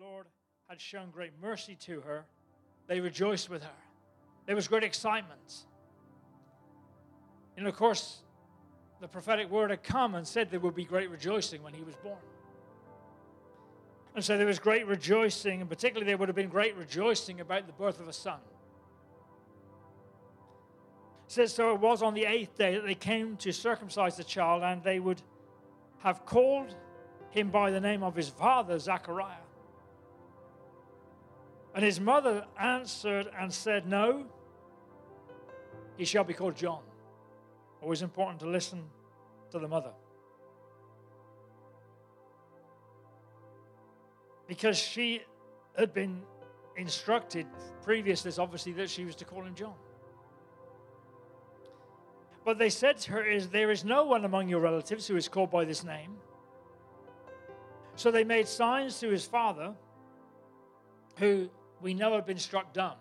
Lord had shown great mercy to her, they rejoiced with her. There was great excitement. And of course, the prophetic word had come and said there would be great rejoicing when he was born. And so there was great rejoicing, and particularly there would have been great rejoicing about the birth of a son. It says, so it was on the 8th day that they came to circumcise the child, and they would have called him by the name of his father, Zachariah. And his mother answered and said, no, he shall be called John. Always important to listen to the mother. Because she had been instructed previous to this, obviously, that she was to call him John. But they said to her, there is no one among your relatives who is called by this name. So they made signs to his father, who we know had been struck dumb,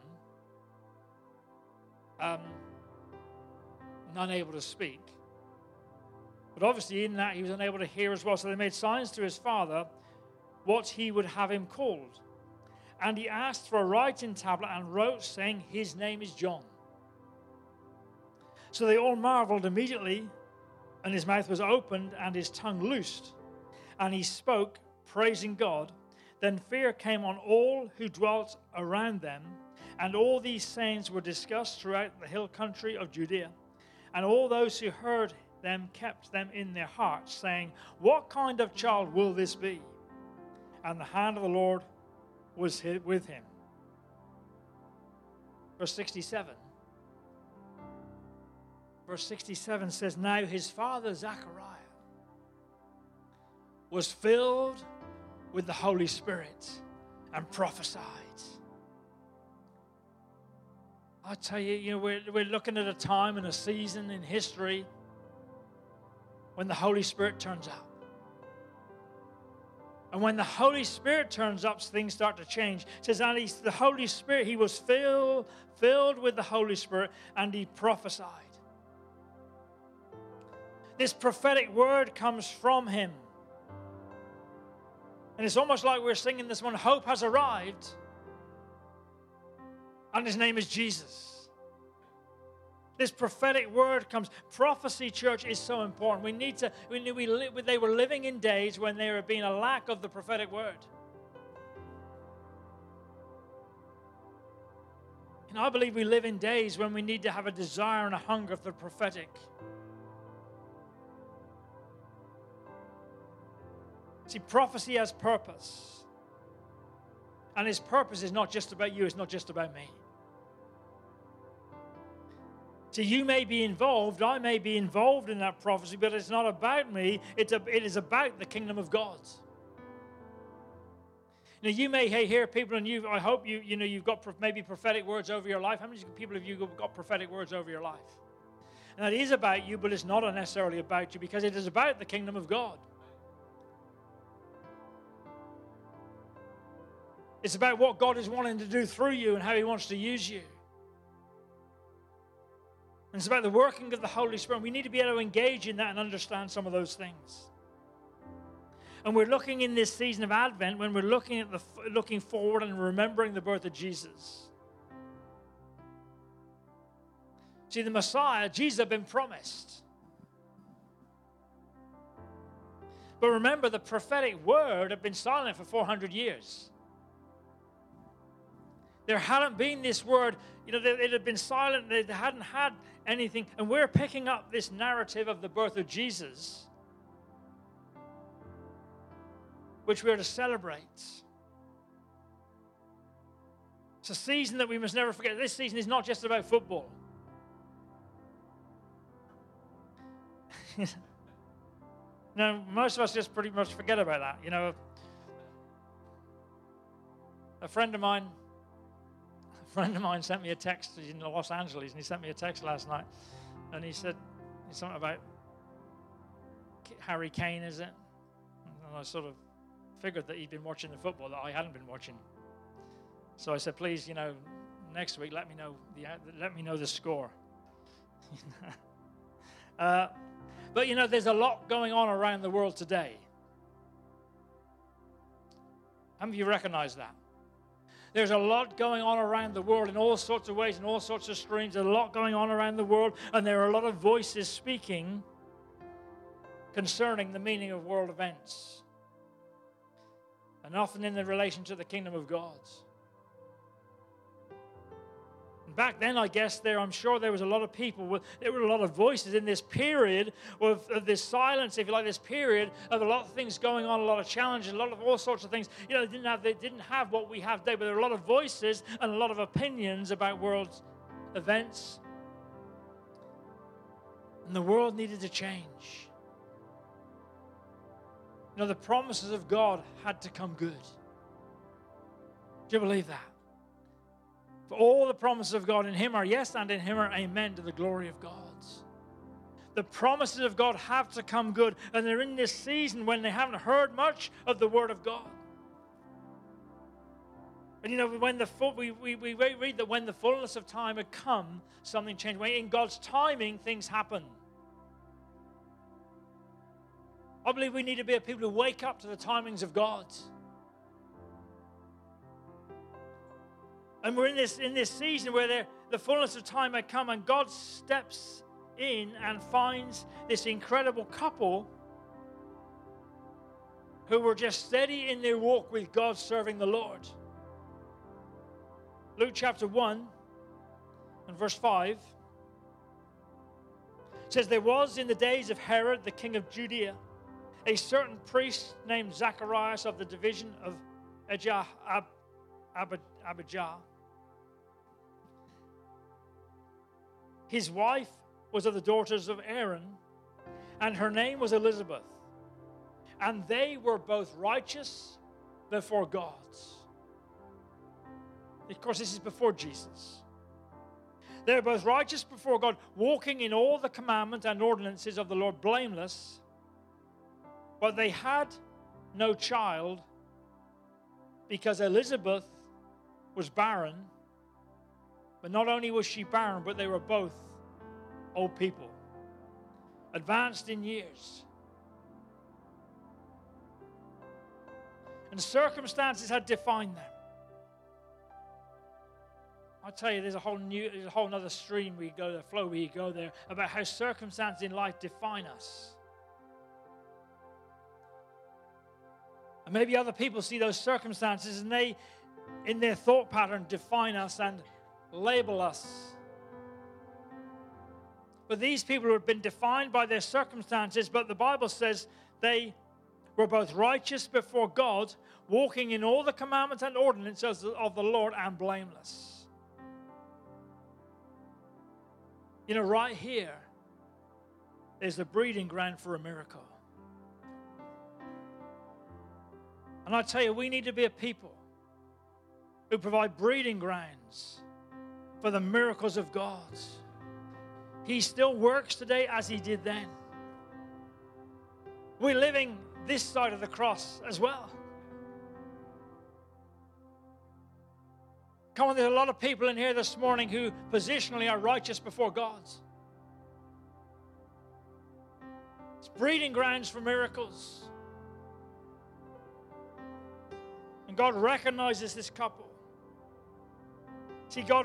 unable to speak. But obviously in that he was unable to hear as well. So they made signs to his father what he would have him called. And he asked for a writing tablet and wrote, saying, his name is John. So they all marveled immediately, and his mouth was opened and his tongue loosed. And he spoke, praising God. Then fear came on all who dwelt around them, and all these sayings were discussed throughout the hill country of Judea. And all those who heard them kept them in their hearts, saying, what kind of child will this be? And the hand of the Lord was with him. Verse 67. Verse 67 says, now his father Zachariah was filled with the Holy Spirit and prophesied. I tell you, we're looking at a time and a season in history when the Holy Spirit turns up. And when the Holy Spirit turns up, things start to change. It says, and the Holy Spirit, he was filled with the Holy Spirit, and he prophesied. This prophetic word comes from him. And it's almost like we're singing this one, hope has arrived, and his name is Jesus. This prophetic word comes. Prophecy, church, is so important. They were living in days when there had been a lack of the prophetic word. And I believe we live in days when we need to have a desire and a hunger for the prophetic. See, prophecy has purpose. And his purpose is not just about you, it's not just about me. See, you may be involved, I may be involved in that prophecy, but it's not about me, it is about the kingdom of God. Now, you may hear people, and I hope you've got maybe prophetic words over your life. How many people have you got prophetic words over your life? And that is about you, but it's not necessarily about you, because it is about the kingdom of God. It's about what God is wanting to do through you and how he wants to use you. And it's about the working of the Holy Spirit. We need to be able to engage in that and understand some of those things. And we're looking in this season of Advent, when we're looking forward and remembering the birth of Jesus. See, the Messiah, Jesus, had been promised. But remember, the prophetic word had been silent for 400 years. There hadn't been this word, it had been silent, they hadn't had anything. And we're picking up this narrative of the birth of Jesus, which we're to celebrate. It's a season that we must never forget. This season is not just about football. No, most of us just pretty much forget about that. A friend of mine sent me a text. He's in Los Angeles, and he sent me a text last night. And he said something about Harry Kane, is it? And I sort of figured that he'd been watching the football that I hadn't been watching. So I said, please, next week, let me know the score. But there's a lot going on around the world today. How many of you recognize that? There's a lot going on around the world in all sorts of ways, in all sorts of streams. There's a lot going on around the world, and there are a lot of voices speaking concerning the meaning of world events, and often in the relation to the kingdom of God. And back then, I guess I'm sure there was a lot of people, there were a lot of voices in this period of this silence, if you like, this period of a lot of things going on, a lot of challenges, a lot of all sorts of things. You know, they didn't have what we have today, but there were a lot of voices and a lot of opinions about world events. And the world needed to change. You know, the promises of God had to come good. Do you believe that? For all the promises of God in Him are yes, and in Him are amen, to the glory of God. The promises of God have to come good, and they're in this season when they haven't heard much of the Word of God. And you know, when we read that when the fullness of time had come, something changed. When in God's timing, things happen. I believe we need to be a people who wake up to the timings of God. And we're in this season where the fullness of time had come, and God steps in and finds this incredible couple who were just steady in their walk with God, serving the Lord. Luke chapter 1 and verse 5 says, "There was in the days of Herod, the king of Judea, a certain priest named Zacharias of the division of Abijah. His wife was of the daughters of Aaron, and her name was Elizabeth. And they were both righteous before God." Of course, this is before Jesus. "They were both righteous before God, walking in all the commandments and ordinances of the Lord, blameless. But they had no child, because Elizabeth was barren. But not only was she barren, but they were both old people, advanced in years." And circumstances had defined them. I tell you, there's a whole other stream we go there, flow we go there, about how circumstances in life define us. And maybe other people see those circumstances and they, in their thought pattern, define us and label us. But these people have been defined by their circumstances, but the Bible says they were both righteous before God, walking in all the commandments and ordinances of the Lord, and blameless. You know, right here is the breeding ground for a miracle. And I tell you, we need to be a people who provide breeding grounds for the miracles of God. He still works today as He did then. We're living this side of the cross as well. Come on, there's a lot of people in here this morning who positionally are righteous before God. It's breeding grounds for miracles. And God recognizes this couple. See, God,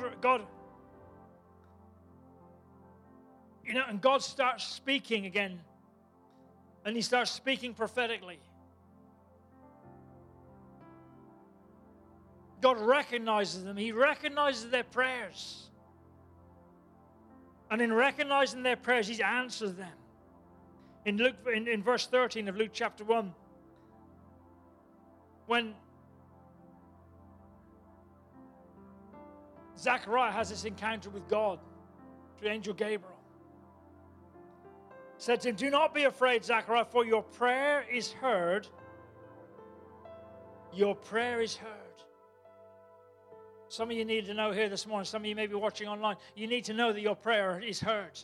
you know, and God starts speaking again. And He starts speaking prophetically. God recognizes them. He recognizes their prayers. And in recognizing their prayers, He answers them. In verse 13 of Luke chapter 1, when Zachariah has this encounter with God through angel Gabriel, said to him, "Do not be afraid, Zachariah, for your prayer is heard." Your prayer is heard. Some of you need to know here this morning, some of you may be watching online, you need to know that your prayer is heard.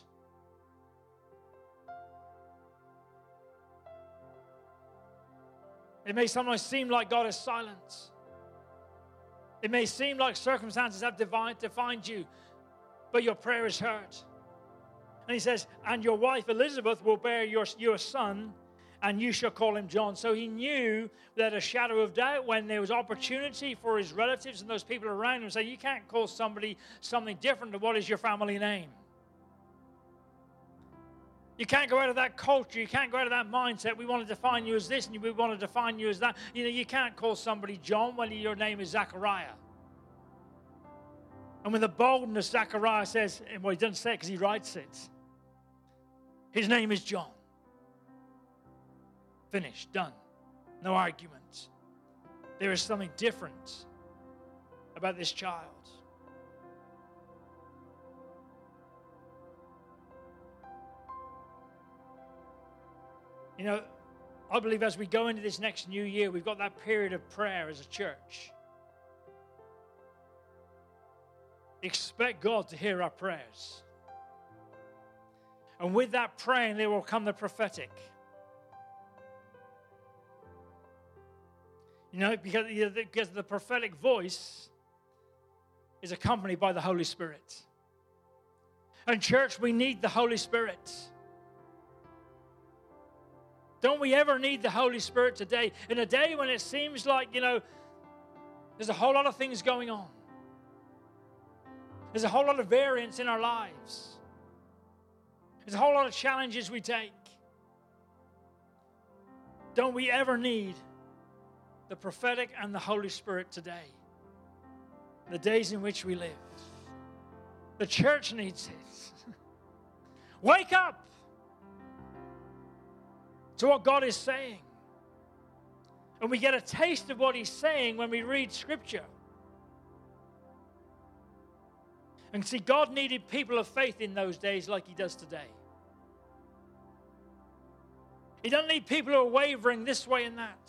It may sometimes seem like God is silent. It may seem like circumstances have defined you, but your prayer is heard. And He says, "And your wife Elizabeth will bear you a son, and you shall call him John. So he knew that a shadow of doubt, when there was opportunity for his relatives and those people around him, say, you can't call somebody something different to what is your family name. You can't go out of that culture. You can't go out of that mindset. We want to define you as this, and we want to define you as that. You can't call somebody John when your name is Zechariah. And with the boldness, Zechariah says, well, he doesn't say it because he writes it. His name is John. Finished, done. No arguments. There is something different about this child. I believe as we go into this next new year, we've got that period of prayer as a church. Expect God to hear our prayers. And with that praying, there will come the prophetic. Because the prophetic voice is accompanied by the Holy Spirit. And church, we need the Holy Spirit. Don't we ever need the Holy Spirit today? In a day when it seems like, there's a whole lot of things going on. There's a whole lot of variance in our lives. There's a whole lot of challenges we take. Don't we ever need the prophetic and the Holy Spirit today? The days in which we live. The church needs it. Wake up to what God is saying. And we get a taste of what he's saying when we read Scripture. And see, God needed people of faith in those days like he does today. He doesn't need people who are wavering this way and that.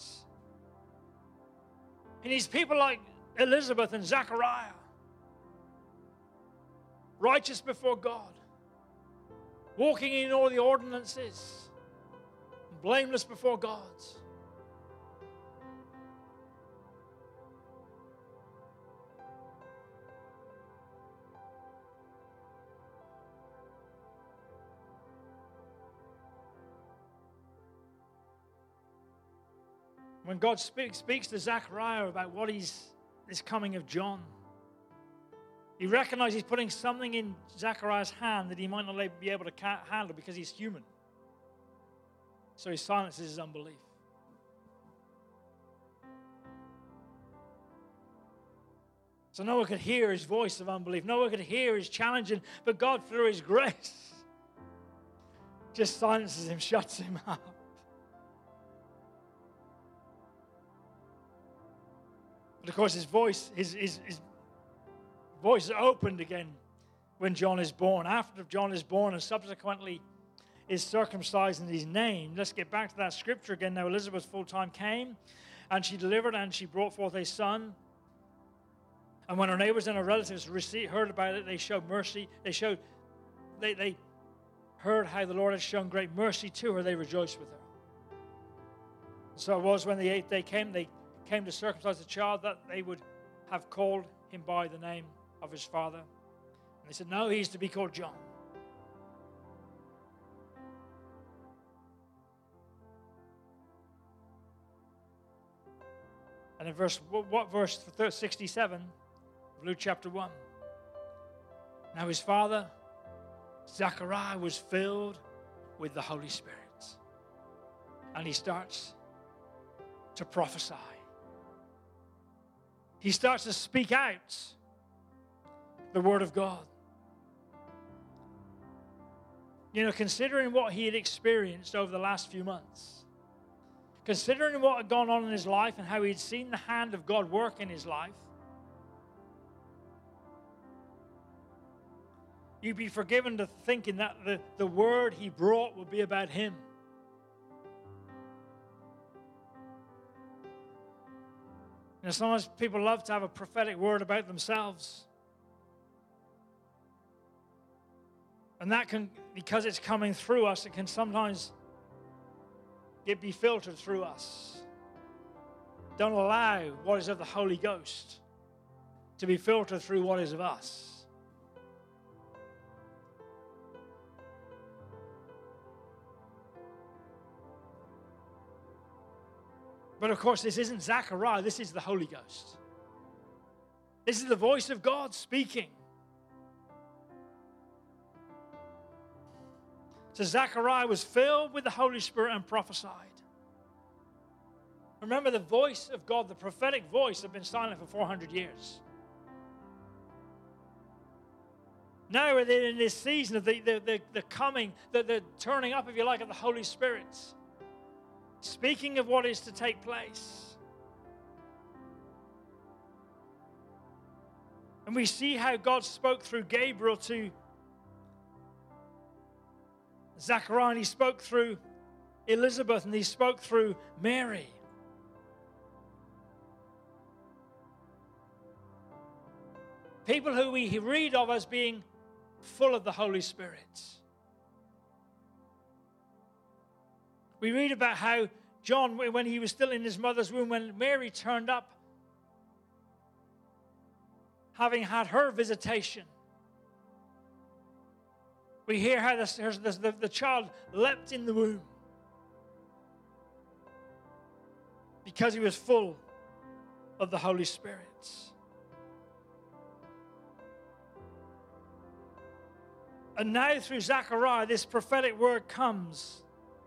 He needs people like Elizabeth and Zechariah, righteous before God, walking in all the ordinances, blameless before God. When God speaks to Zechariah about what this coming of John, he recognizes he's putting something in Zechariah's hand that he might not be able to handle because he's human. So he silences his unbelief. So no one could hear his voice of unbelief. No one could hear his challenging, but God, through his grace, just silences him, shuts him up. But of course, his voice is opened again when John is born. After John is born and subsequently is circumcised and he's named. Let's get back to that scripture again. Now Elizabeth full-time came, and she delivered, and she brought forth a son. And when her neighbors and her relatives heard about it, they showed mercy. They heard how the Lord had shown great mercy to her. They rejoiced with her. So it was when the 8th day came, they came to circumcise the child, that they would have called him by the name of his father. And they said, no, he's to be called John. And in verse 67 of Luke chapter 1. Now his father, Zechariah, was filled with the Holy Spirit. And he starts to prophesy. He starts to speak out the word of God. Considering what he had experienced over the last few months, considering what had gone on in his life and how he had seen the hand of God work in his life, you'd be forgiven to thinking that the word he brought would be about him. Sometimes people love to have a prophetic word about themselves. And that can, because it's coming through us, it can sometimes be filtered through us. Don't allow what is of the Holy Ghost to be filtered through what is of us. But of course, this isn't Zechariah, this is the Holy Ghost. This is the voice of God speaking. So Zechariah was filled with the Holy Spirit and prophesied. Remember, the voice of God, the prophetic voice, had been silent for 400 years. Now we're in this season of the coming, the turning up, if you like, of the Holy Spirit. Speaking of what is to take place. And we see how God spoke through Gabriel to Zechariah, and he spoke through Elizabeth, and he spoke through Mary. People who we read of as being full of the Holy Spirit. We read about how John, when he was still in his mother's womb, when Mary turned up, having had her visitation, we hear how the child leapt in the womb because he was full of the Holy Spirit. And now through Zechariah, this prophetic word comes.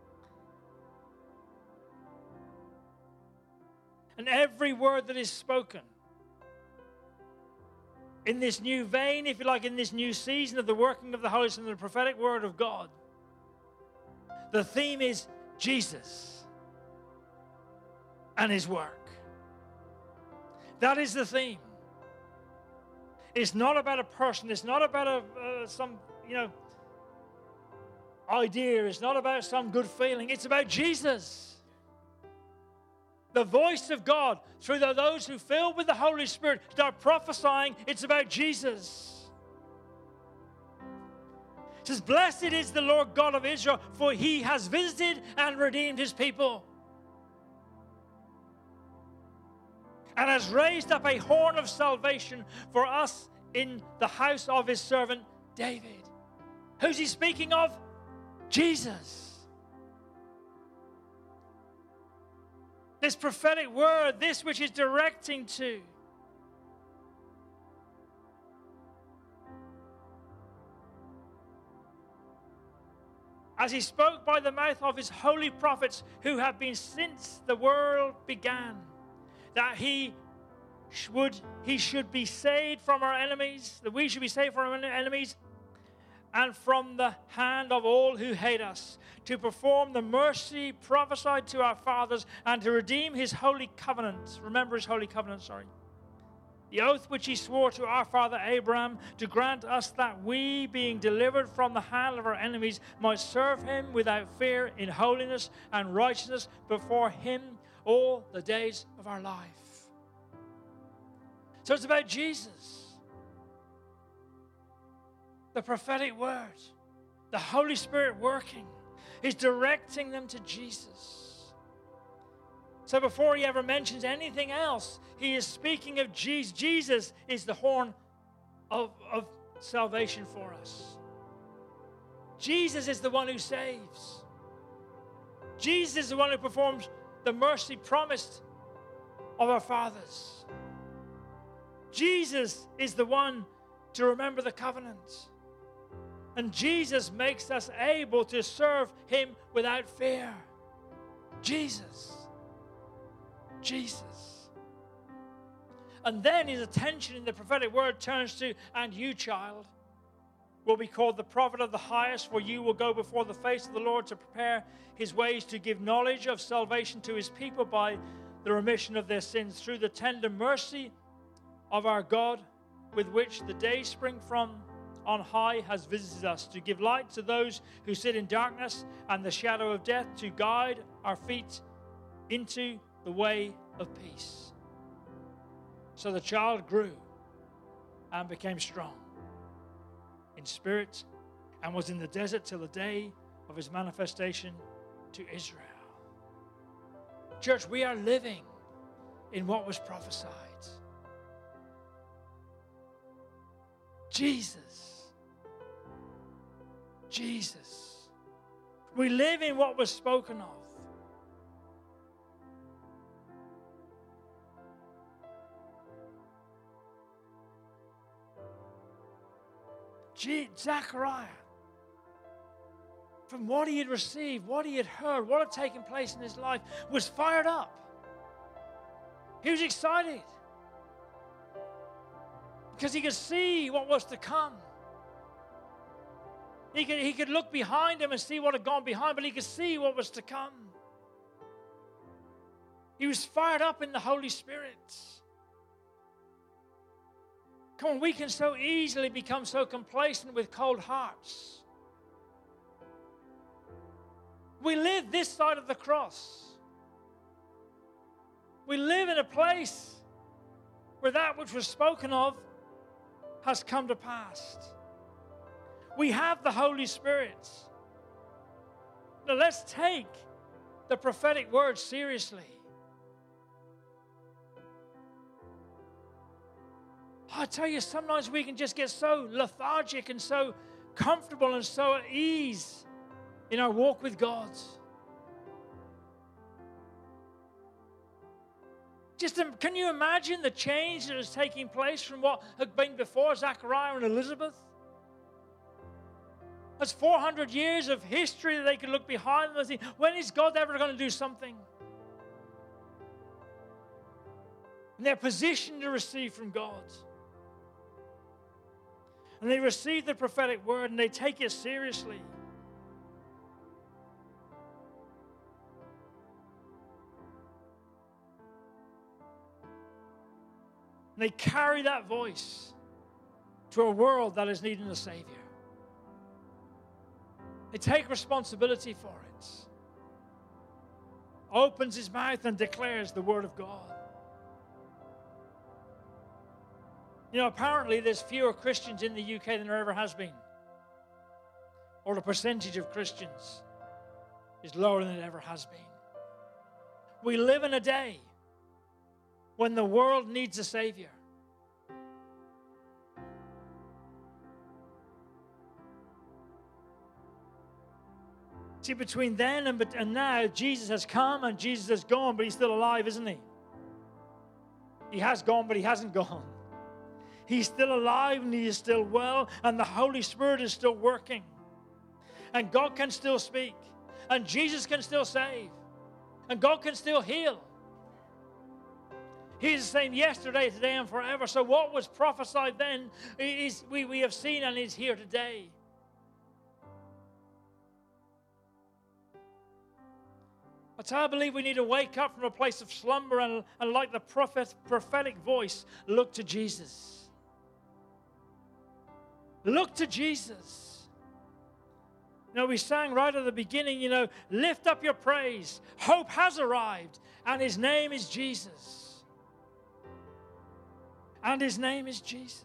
And every word that is spoken in this new vein, if you like, in this new season of the working of the Holy Spirit and the prophetic word of God, the theme is Jesus and his work. That is the theme. It's not about a person. It's not about some idea. It's not about some good feeling. It's about Jesus. The voice of God through those who filled with the Holy Spirit start prophesying. It's about Jesus. It says, "Blessed is the Lord God of Israel, for he has visited and redeemed his people, and has raised up a horn of salvation for us in the house of his servant David." Who's he speaking of? Jesus. This prophetic word, this which is directing to. As he spoke by the mouth of his holy prophets who have been since the world began, that he should be saved from our enemies, that we should be saved from our enemies and from the hand of all who hate us, to perform the mercy prophesied to our fathers, and to redeem his holy covenant. Remember his holy covenant, the oath which he swore to our father Abraham, to grant us that we, being delivered from the hand of our enemies, might serve him without fear in holiness and righteousness before him all the days of our life. So it's about Jesus. The prophetic word, the Holy Spirit working, is directing them to Jesus. So before he ever mentions anything else, he is speaking of Jesus. Jesus is the horn of salvation for us. Jesus is the one who saves. Jesus is the one who performs the mercy promised of our fathers. Jesus is the one to remember the covenant. And Jesus makes us able to serve him without fear. Jesus. Jesus. And then his attention in the prophetic word turns to, "And you, child, will be called the prophet of the highest, for you will go before the face of the Lord to prepare his ways, to give knowledge of salvation to his people by the remission of their sins, through the tender mercy of our God, with which the day spring from on high has visited us, to give light to those who sit in darkness and the shadow of death, to guide our feet into the way of peace." So the child grew and became strong in spirit, and was in the desert till the day of his manifestation to Israel. Church, we are living in what was prophesied. Jesus. Jesus. We live in what was spoken of. Zechariah, from what he had received, what he had heard, what had taken place in his life, was fired up. He was excited because he could see what was to come. He could look behind him and see what had gone behind, but he could see what was to come. He was fired up in the Holy Spirit. Come on, we can so easily become so complacent with cold hearts. We live this side of the cross. We live in a place where that which was spoken of has come to pass. We have the Holy Spirit. Now let's take the prophetic word seriously. I tell you, sometimes we can just get so lethargic and so comfortable and so at ease in our walk with God. Can you imagine the change that is taking place from what had been before Zechariah and Elizabeth? That's 400 years of history that they could look behind them and think, when is God ever going to do something? And they're positioned to receive from God. And they receive the prophetic word and they take it seriously. And they carry that voice to a world that is needing a Savior. They take responsibility for it. Opens his mouth and declares the word of God. You know, apparently there's fewer Christians in the UK than there ever has been. Or the percentage of Christians is lower than it ever has been. We live in a day when the world needs a Savior. See, between then and now, Jesus has come and Jesus has gone, but he's still alive, isn't he? He has gone, but he hasn't gone. He's still alive and he is still well, and the Holy Spirit is still working. And God can still speak, and Jesus can still save, and God can still heal. He's the same yesterday, today, and forever. So what was prophesied then is we have seen and is here today. I believe we need to wake up from a place of slumber and like the prophetic voice, look to Jesus. Look to Jesus. You know, we sang right at the beginning, you know, lift up your praise. Hope has arrived, and his name is Jesus. And his name is Jesus.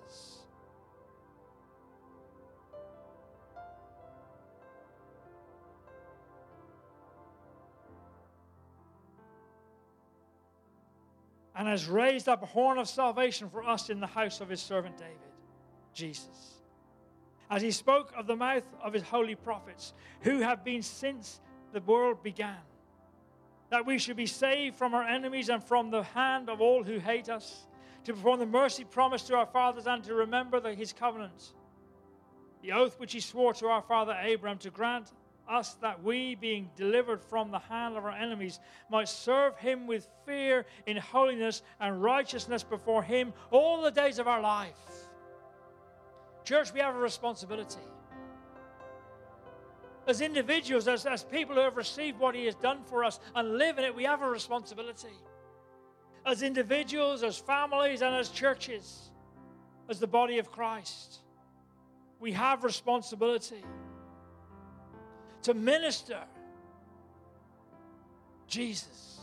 And has raised up a horn of salvation for us in the house of his servant David, Jesus. As he spoke of the mouth of his holy prophets, who have been since the world began, that we should be saved from our enemies and from the hand of all who hate us, to perform the mercy promised to our fathers and to remember his covenant, the oath which he swore to our father Abraham, to grant us that we, being delivered from the hand of our enemies, might serve him with fear in holiness and righteousness before him all the days of our life. Church, we have a responsibility. As individuals, as people who have received what he has done for us and live in it, we have a responsibility. As individuals, as families, and as churches, as the body of Christ, we have responsibility to minister Jesus.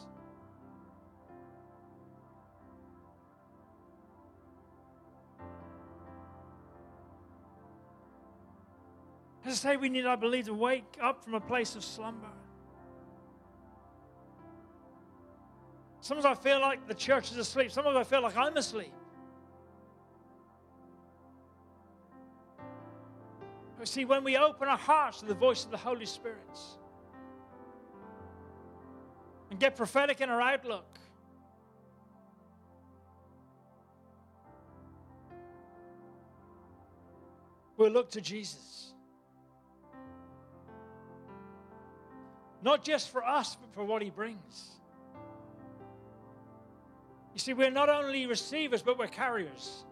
As I say, we need, I believe, to wake up from a place of slumber. Sometimes I feel like the church is asleep. Sometimes I feel like I'm asleep. But see, when we open our hearts to the voice of the Holy Spirit and get prophetic in our outlook, we'll look to Jesus. Not just for us, but for what he brings. You see, we're not only receivers, but we're carriers.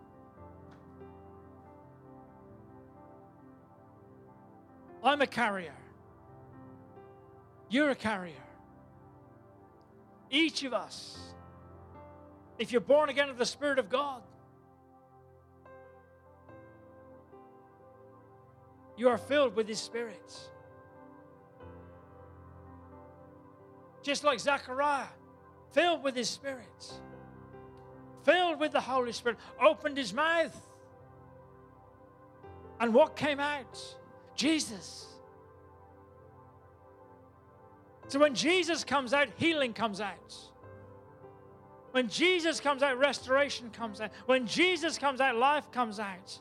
I'm a carrier. You're a carrier. Each of us, if you're born again of the Spirit of God, you are filled with his Spirit. Just like Zechariah, filled with his Spirit, filled with the Holy Spirit, opened his mouth. And what came out? Jesus. So when Jesus comes out, healing comes out. When Jesus comes out, restoration comes out. When Jesus comes out, life comes out.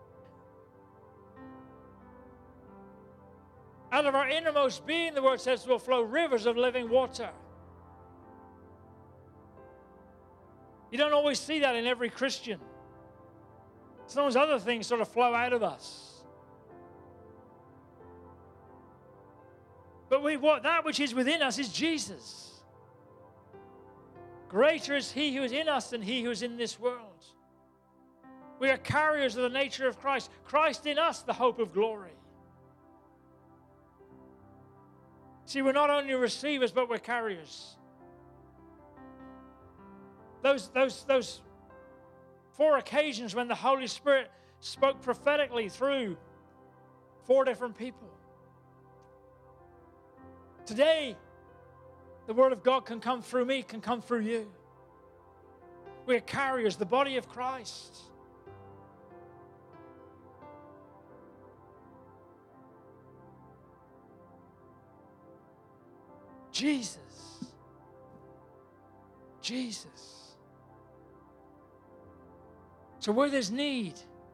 Out of our innermost being, the word says, will flow rivers of living water. You don't always see that in every Christian. Sometimes other things sort of flow out of us. But that which is within us is Jesus. Greater is he who is in us than he who is in this world. We are carriers of the nature of Christ. Christ in us, the hope of glory. See, we're not only receivers, but we're carriers. Those 4 occasions when the Holy Spirit spoke prophetically through 4 different people. Today, the Word of God can come through me, can come through you. We're carriers, the body of Christ. Jesus. Jesus. So where there's need,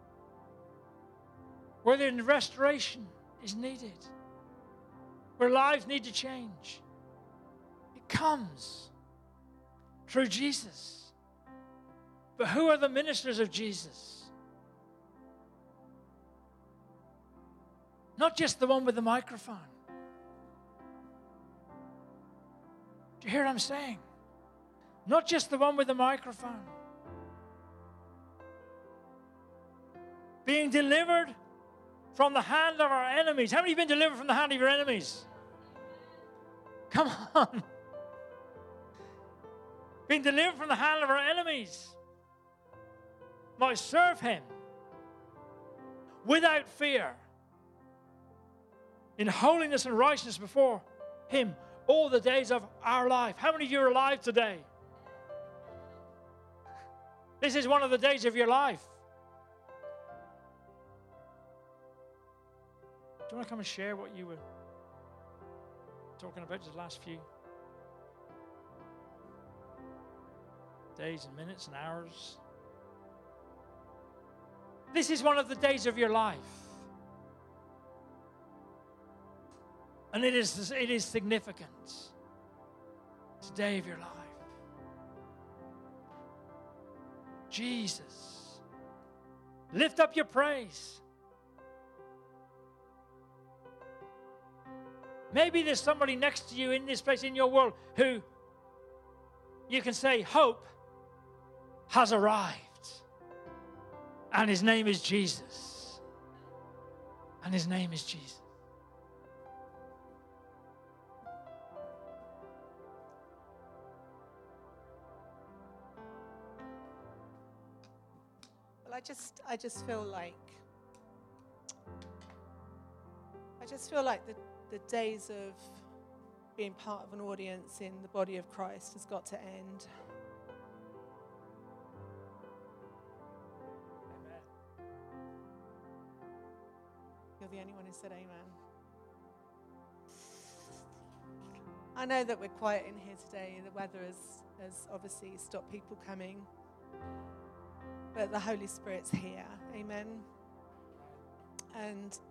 where there's restoration is needed, where lives need to change, it comes through Jesus. But who are the ministers of Jesus? Not just the one with the microphone. Do you hear what I'm saying? Not just the one with the microphone. Being delivered from the hand of our enemies. How many have been delivered from the hand of your enemies? Come on. Being delivered from the hand of our enemies. Might serve him without fear, in holiness and righteousness before him all the days of our life. How many of you are alive today? This is one of the days of your life. Do you want to come and share what you were talking about just the last few days and minutes and hours? This is one of the days of your life. And it is significant. It's a day of your life. Jesus. Lift up your praise. Maybe there's somebody next to you in this place, in your world, who you can say, hope has arrived. And his name is Jesus. And his name is Jesus. Well, I just feel like the days of being part of an audience in the body of Christ has got to end. Amen. You're the only one who said amen. I know that we're quiet in here today. The weather has obviously stopped people coming. But the Holy Spirit's here. Amen. And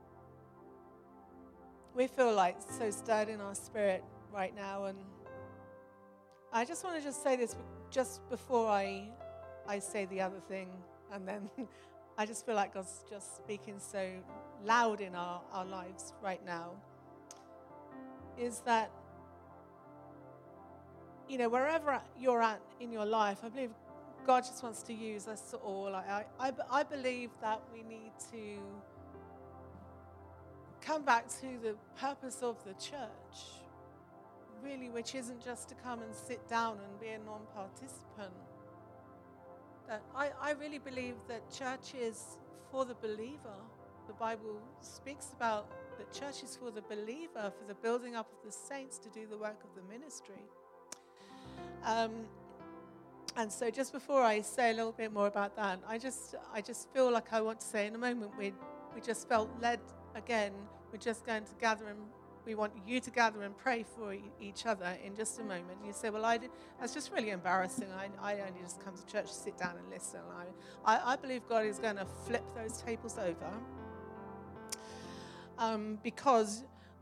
we feel like so stirred in our spirit right now. And I just want to say this just before I say the other thing. And then I just feel like God's just speaking so loud in our lives right now, is that, you know, wherever you're at in your life, I believe God just wants to use us all. I believe that we need to come back to the purpose of the church, really, which isn't just to come and sit down and be a non-participant. That I really believe that church is for the believer. The Bible speaks about that church is for the believer, for the building up of the saints to do the work of the ministry. And so just before I say a little bit more about that, I just feel like I want to say in a moment we just felt led again. We're just going to gather and we want you to gather and pray for each other in just a moment. You say, well, that's just really embarrassing. I only just come to church to sit down and listen. I believe God is going to flip those tables over because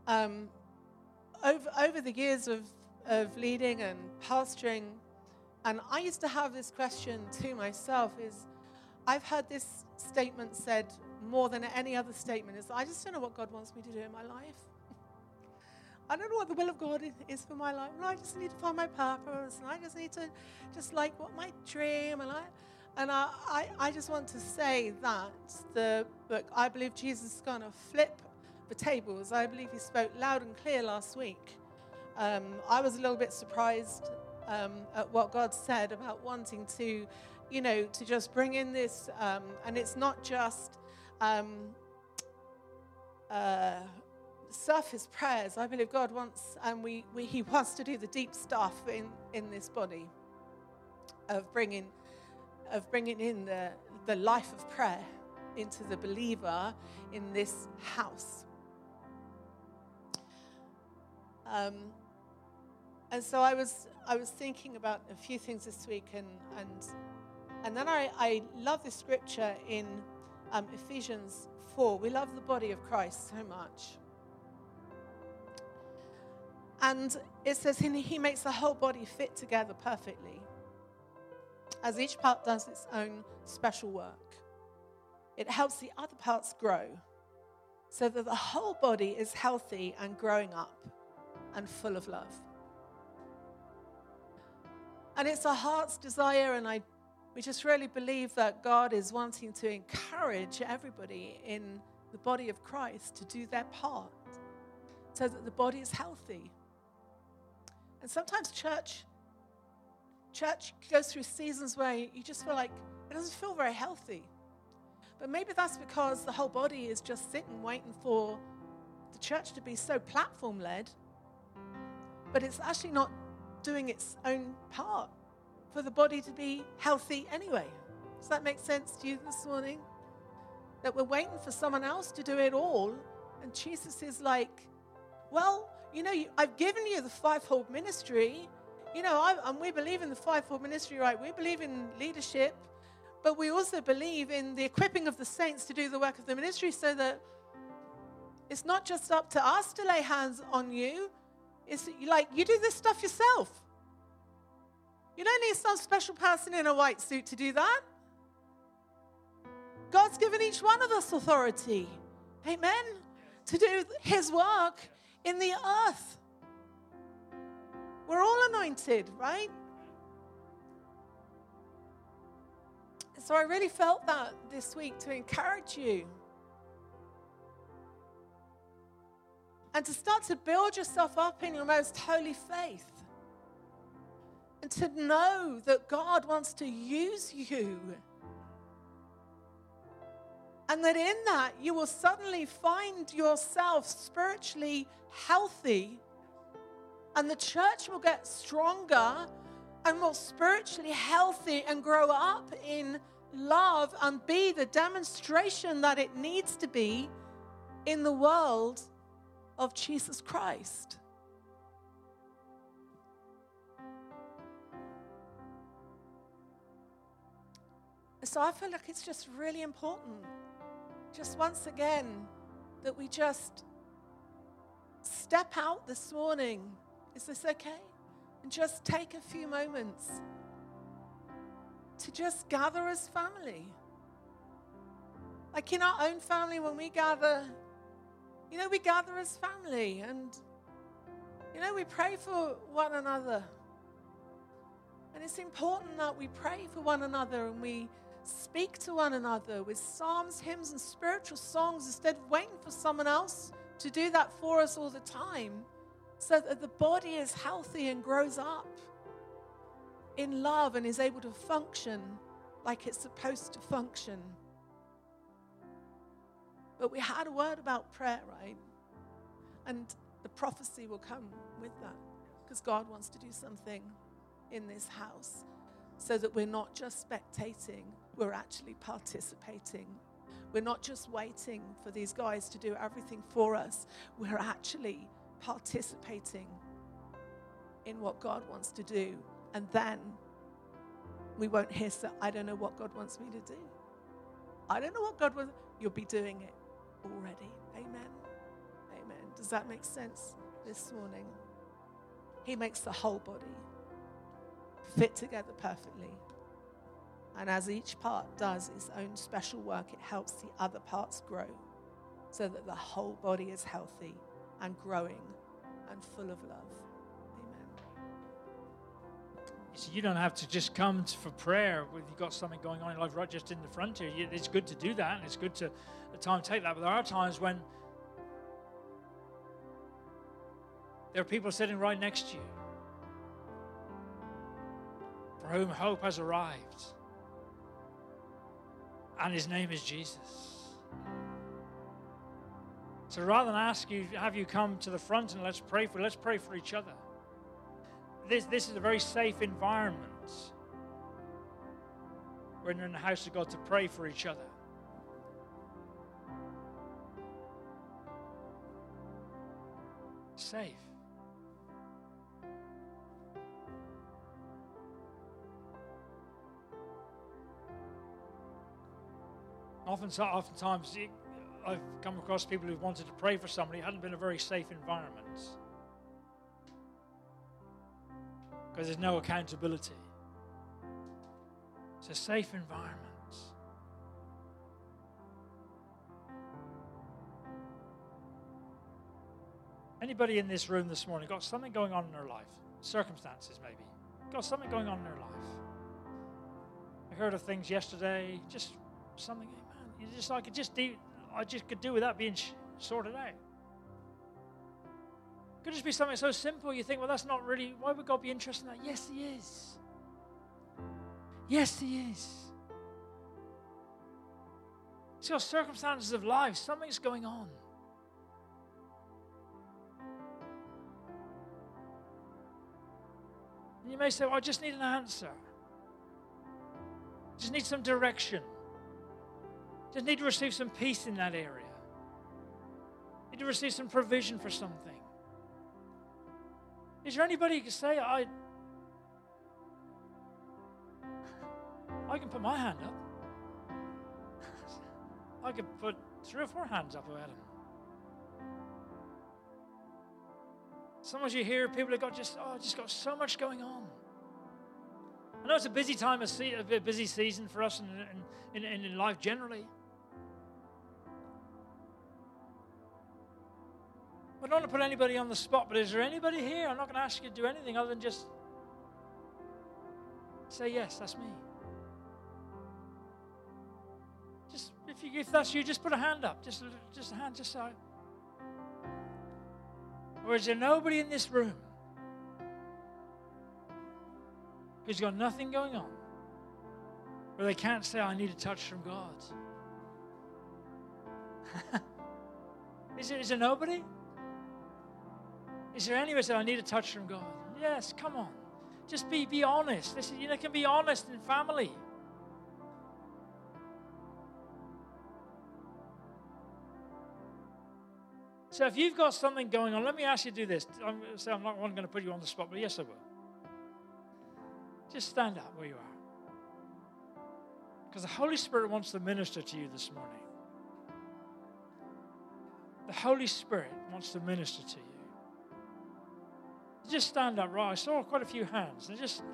over the years of leading and pastoring, and I used to have this question to myself, is I've heard this statement said more than any other statement, is I just don't know what God wants me to do in my life. I don't know what the will of God is for my life. And I just need to find my purpose. And I just need to just like what my dream. And I just want to say that I believe Jesus is going to flip the tables. I believe he spoke loud and clear last week. I was a little bit surprised at what God said about wanting to, you know, to just bring in this. And it's not just surface prayers. I believe God wants, and he wants to do the deep stuff in this body of bringing in the life of prayer into the believer in this house. And so I was thinking about a few things this week, and then I love this scripture in Ephesians 4. We love the body of Christ so much. And it says he makes the whole body fit together perfectly, as each part does its own special work. It helps the other parts grow so that the whole body is healthy and growing up and full of love. And it's our heart's desire, and we just really believe that God is wanting to encourage everybody in the body of Christ to do their part so that the body is healthy. And sometimes church goes through seasons where you just feel like it doesn't feel very healthy. But maybe that's because the whole body is just sitting waiting for the church to be so platform-led, but it's actually not doing its own part for the body to be healthy anyway. Does that make sense to you this morning? That we're waiting for someone else to do it all, and Jesus is like, well, you know, I've given you the fivefold ministry. You know, and we believe in the fivefold ministry, right? We believe in leadership, but we also believe in the equipping of the saints to do the work of the ministry, so that it's not just up to us to lay hands on you. It's like you do this stuff yourself. You don't need some special person in a white suit to do that. God's given each one of us authority, amen, to do his work in the earth. We're all anointed, right? So I really felt that this week to encourage you. And to start to build yourself up in your most holy faith. And to know that God wants to use you. And that in that you will suddenly find yourself spiritually healthy. And the church will get stronger and more spiritually healthy and grow up in love and be the demonstration that it needs to be in the world of Jesus Christ. So I feel like it's just really important, just once again, that we just step out this morning. Is this okay? And just take a few moments to just gather as family. Like in our own family, when we gather, we gather as family and, we pray for one another. And it's important that we pray for one another and we speak to one another with psalms, hymns, and spiritual songs instead of waiting for someone else to do that for us all the time, so that the body is healthy and grows up in love and is able to function like it's supposed to function. But we had a word about prayer, right? And the prophecy will come with that, because God wants to do something in this house so that we're not just spectating, we're actually participating. We're not just waiting for these guys to do everything for us. We're actually participating in what God wants to do. And then we won't hear, I don't know what God wants me to do. I don't know what God wants. You'll be doing it already. Amen. Amen. Does that make sense this morning? He makes the whole body fit together perfectly. And as each part does its own special work, it helps the other parts grow so that the whole body is healthy and growing and full of love. Amen. So you don't have to just come for prayer when you've got something going on in life right just in the front here. It's good to do that, and it's good to at times take that. But there are times when there are people sitting right next to you for whom hope has arrived. And his name is Jesus. So rather than ask you, have you come to the front and let's pray for each other. This is a very safe environment. We're in the house of God to pray for each other. Safe. Oftentimes, I've come across people who've wanted to pray for somebody. It hadn't been a very safe environment because there's no accountability. It's a safe environment. Anybody in this room this morning got something going on in their life? Circumstances, maybe. Got something going on in their life. I heard of things yesterday, just something. I could do without being sorted out. Could just be something so simple. You think, well, that's not really. Why would God be interested in that? Yes, He is. Yes, He is. It's your circumstances of life. Something's going on. And you may say, well, I just need an answer. I just need some direction. Just need to receive some peace in that area. Need to receive some provision for something. Is there anybody who can say, I can put my hand up. I could put 3 or 4 hands up about him. Some of you here, people have got just got so much going on. I know it's a busy time, a busy season for us in life generally. I don't want to put anybody on the spot, but is there anybody here? I'm not going to ask you to do anything other than just say, yes, that's me. Just if that's you, just put a hand up. Just a hand, just so. Or is there nobody in this room who's got nothing going on where they can't say, I need a touch from God? Is there nobody? Is there anyone who says, I need a touch from God? Yes, come on. Just be honest. This is, can be honest in family. So if you've got something going on, let me ask you to do this. I'm not going to put you on the spot, but yes, I will. Just stand up where you are. Because the Holy Spirit wants to minister to you this morning. The Holy Spirit wants to minister to you. Just stand up, right? I saw quite a few hands. And just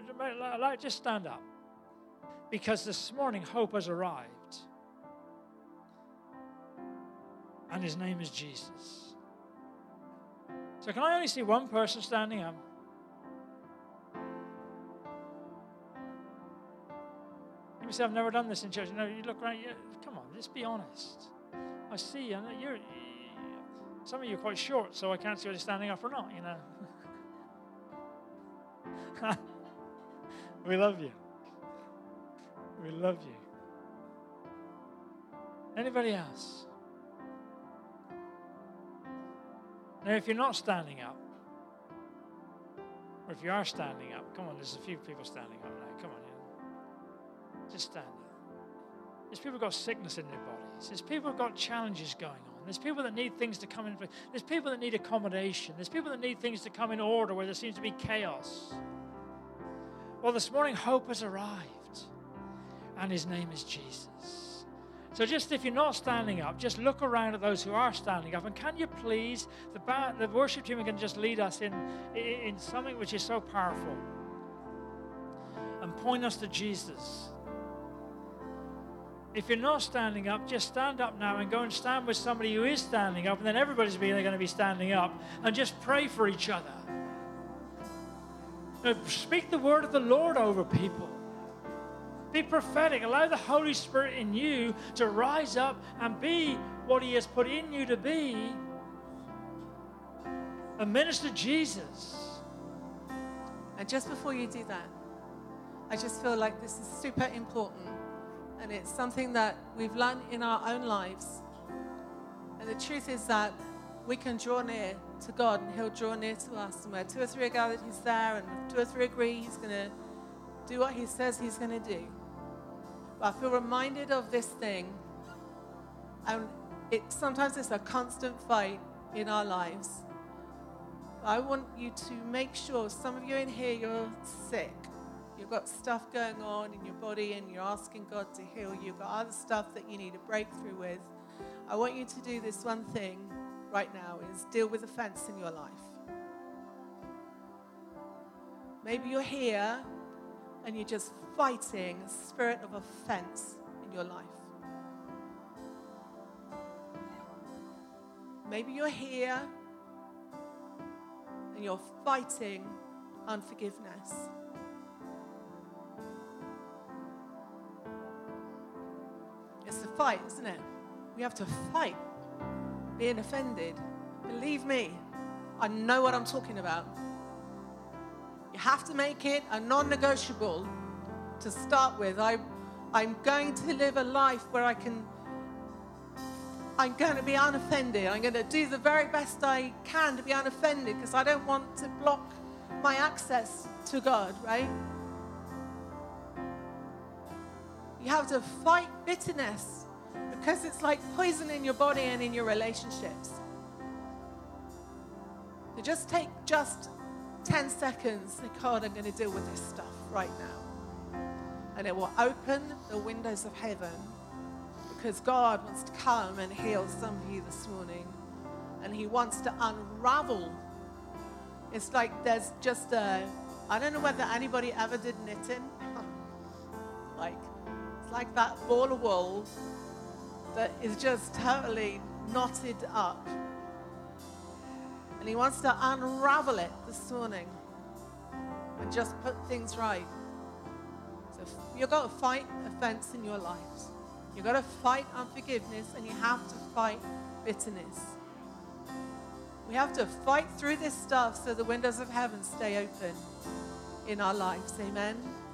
stand up. Because this morning, hope has arrived. And his name is Jesus. So can I only see one person standing up? You say, I've never done this in church. No, you look around, come on, just be honest. I see you. Some of you are quite short, so I can't see whether you're standing up or not, you know. We love you. We love you. Anybody else? Now, if you're not standing up, or if you are standing up, come on, there's a few people standing up now. Come on, just stand up. There's people who've got sickness in their bodies. There's people who've got challenges going on. There's people that need things to come in place. There's people that need accommodation. There's people that need things to come in order where there seems to be chaos. Well, this morning, hope has arrived, and his name is Jesus. So just if you're not standing up, just look around at those who are standing up, and can you please, the worship team can just lead us in something which is so powerful and point us to Jesus. If you're not standing up, just stand up now and go and stand with somebody who is standing up, and then everybody's going to be standing up, and just pray for each other. Speak the word of the Lord over people. Be prophetic. Allow the Holy Spirit in you to rise up and be what he has put in you to be. And minister Jesus. And just before you do that, I just feel like this is super important. And it's something that we've learned in our own lives. And the truth is that we can draw near to God and he'll draw near to us. And where 2 or 3 are gathered, he's there. And if 2 or 3 agree, he's going to do what he says he's going to do. But I feel reminded of this thing. And sometimes it's a constant fight in our lives. I want you to make sure, some of you in here, you're sick. You've got stuff going on in your body and you're asking God to heal you. You've got other stuff that you need a breakthrough with. I want you to do this one thing right now, is deal with offense in your life. Maybe you're here and you're just fighting a spirit of offense in your life. Maybe you're here and you're fighting unforgiveness. It's a fight, isn't it? We have to fight being offended. Believe me, I know what I'm talking about. You have to make it a non-negotiable to start with. I'm going to live a life where I'm going to be unoffended. I'm going to do the very best I can to be unoffended because I don't want to block my access to God, right? You have to fight bitterness because it's like poison in your body and in your relationships. So just take 10 seconds. Say, God, I'm going to deal with this stuff right now. And it will open the windows of heaven because God wants to come and heal some of you this morning. And he wants to unravel. It's like there's just I don't know whether anybody ever did knitting. It's like that ball of wool that is just totally knotted up. And he wants to unravel it this morning and just put things right. So you've got to fight offense in your lives. You've got to fight unforgiveness, and you have to fight bitterness. We have to fight through this stuff so the windows of heaven stay open in our lives. Amen.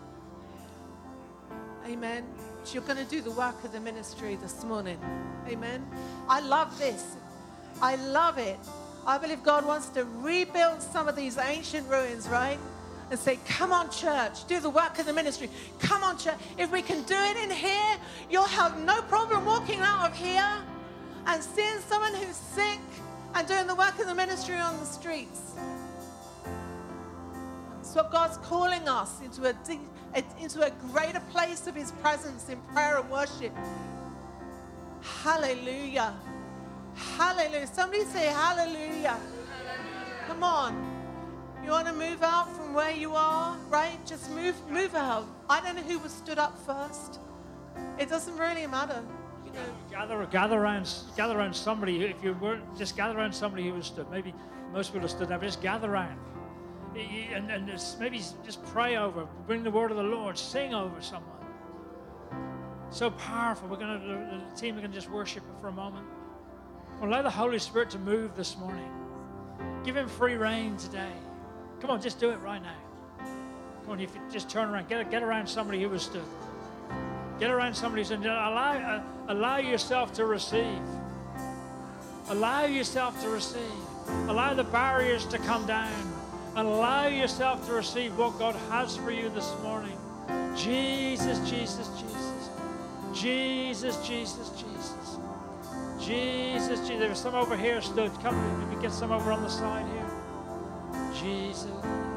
Amen. You're going to do the work of the ministry this morning. Amen. I love this. I love it. I believe God wants to rebuild some of these ancient ruins, right? And say, come on, church, do the work of the ministry. Come on, church. If we can do it in here, you'll have no problem walking out of here and seeing someone who's sick and doing the work of the ministry on the streets. It's what God's calling us into a greater place of his presence in prayer and worship. Hallelujah. Hallelujah. Somebody say hallelujah. Come on. You want to move out from where you are, right? Just move out. I don't know who was stood up first. It doesn't really matter. Gather around somebody. If you weren't, just gather around somebody who was stood. Maybe most people have stood there, but just gather around. And maybe just pray over, bring the word of the Lord, sing over someone. So powerful. The team are going to just worship it for a moment. Allow the Holy Spirit to move this morning. Give him free reign today. Come on, just do it right now. Come on, if you just turn around, get around somebody who was stood. Get around somebody who's stood. Allow yourself to receive. Allow yourself to receive. Allow the barriers to come down. And allow yourself to receive what God has for you this morning. Jesus, Jesus, Jesus. Jesus, Jesus, Jesus. Jesus, Jesus. There's some over here stood. Come, we get some over on the side here. Jesus.